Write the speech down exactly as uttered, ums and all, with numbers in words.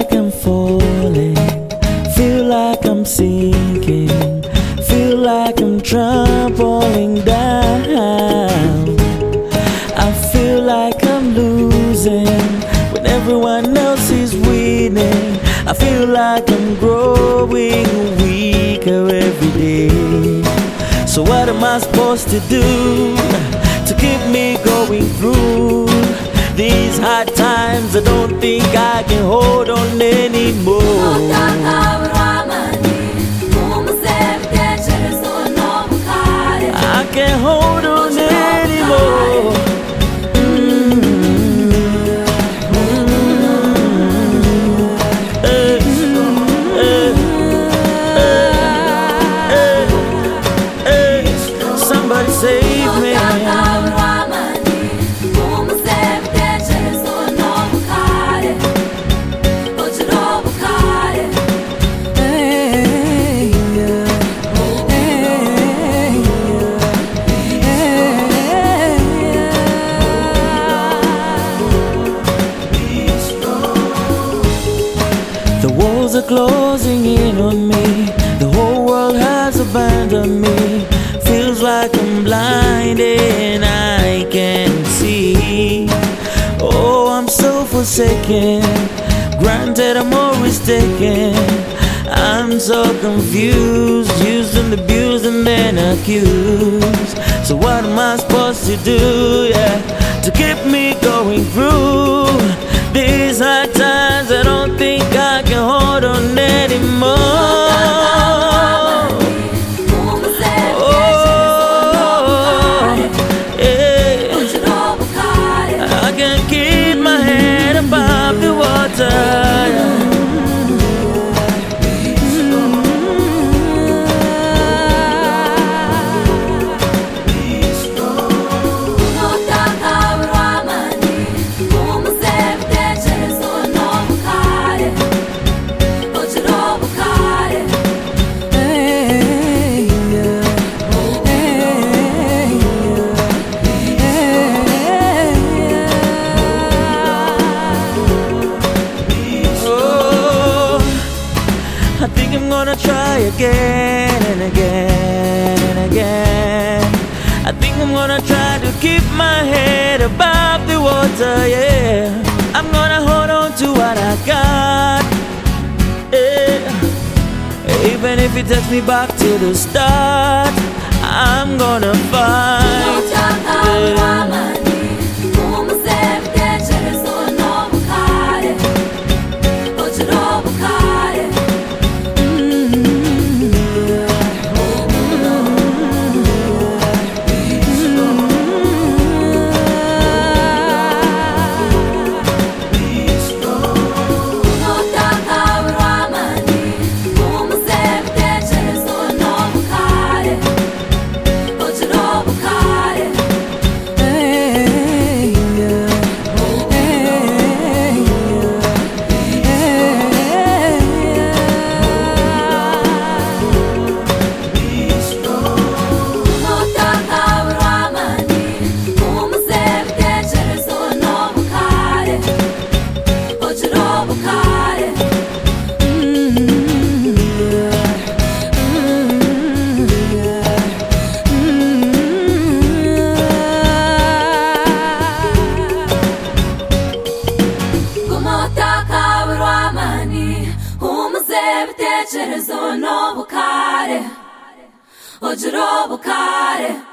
like I'm falling, feel like I'm sinking, feel like I'm trampling down. I feel like I'm losing when everyone else is winning. I feel like I'm growing weaker every day. So what am I supposed to do to keep me going through these hard times? I don't think I can hold on anymore. I can't hold on anymore. Somebody save me. The walls are closing in on me. The whole world has abandoned me. Feels like I'm blinded and I can't see. Oh, I'm so forsaken. Granted, I'm always taken. I'm so confused, used and abused and then accused. So what am I supposed to do, yeah, to keep me going through these hard times? I don't think I can hold on anymore. I think I'm gonna try again and again and again. I think I'm gonna try to keep my head above the water, yeah. I'm gonna hold on to what I got, yeah. Even if it takes me back to the start, I'm gonna fight, yeah. Ojro bukare